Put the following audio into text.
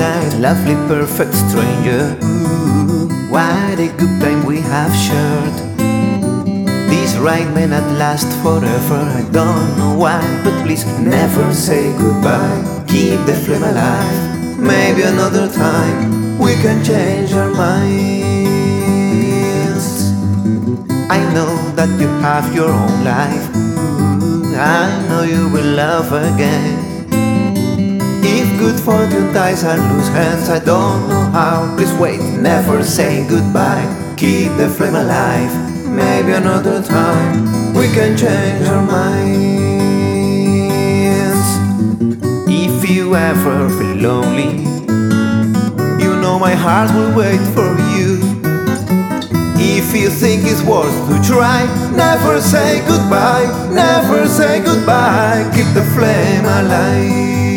night, lovely, perfect stranger. Ooh, what a good time we have shared. This ride may not last forever, I don't know why, but please never say goodbye. Keep the flame alive. Maybe another time we can change our minds. I know that you have your own life. I know you will love again. If good fortune ties our loose hands, I don't know how. Please wait, never say goodbye. Keep the flame alive. Maybe another time we can change our minds. If you ever feel lonely, you know my heart will wait for you. If you think it's worth to try, never say goodbye, never say goodbye. Keep the flame alive.